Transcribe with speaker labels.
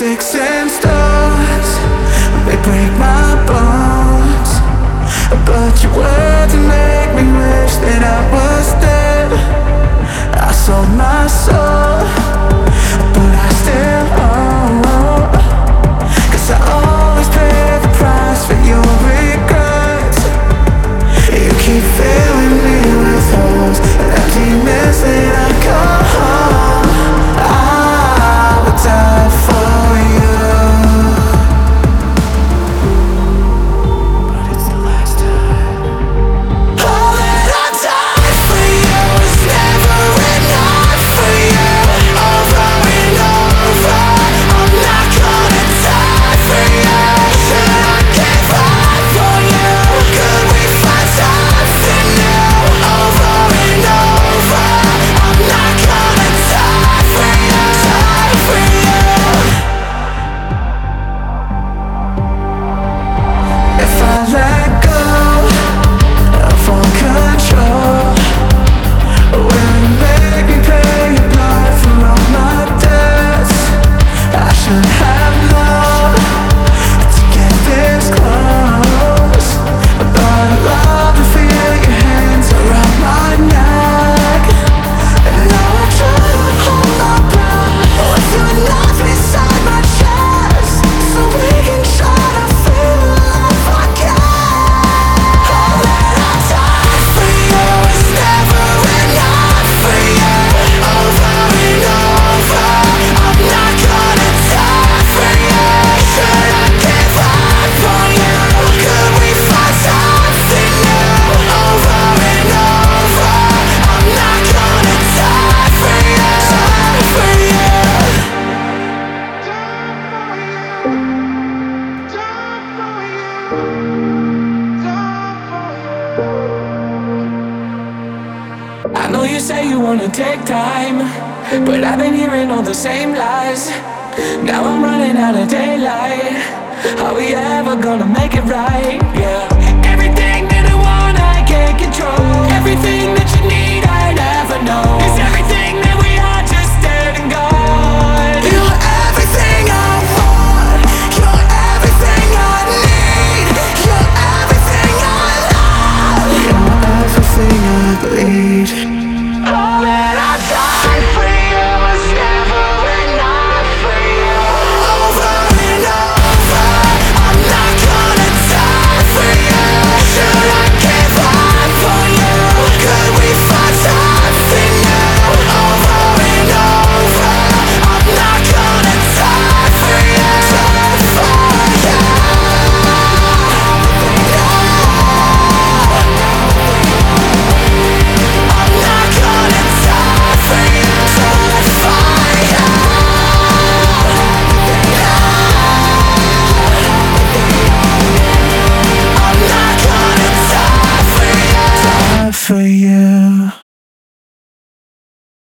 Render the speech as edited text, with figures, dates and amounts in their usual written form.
Speaker 1: sticks and stones, they break my bones. But your words make me wish that I was dead. I sold my soul, but I still owe. 'Cause I always pay the price for your regrets. You keep filling me with holes and emptiness that I call home. I would die for you, but it's the last time. All that I died for you is never enough for you. Over and over, I'm not gonna die for you. Should I give up for you? Could we find something new? Over and over, I'm not gonna die for you. Die for you. If I let go of all control, will you make me pay your blood for all my debts? I should have known to get this close, but I love to feel your hands around my neck. And now I try to hold my breath with your knife inside my chest, so we can try to feel alive again. All that I died for you is never enough for you. Over and over, I'm not gonna die for you. Should I give up for you? Could we find something new? Over and over, I'm not gonna die for you. Die for you. I know you say you wanna take time, but I've been hearing all the same lies. Now I'm running out of daylight. Are we ever gonna make it right? Yeah. Everything that I want, I can't control. Everything that you need, I never know. Is everything that we are just dead and gone? You're everything I want. You're everything I need. You're everything I love. You're everything I bleed. All that I died for you was never enough for you. Over and over, I'm not gonna die for you. Should I give up for you? Could we find something new? Over and over, I'm not gonna die for you. Die for you. I'm not gonna die for you. Die for you. I'm not gonna die for you. Die for you.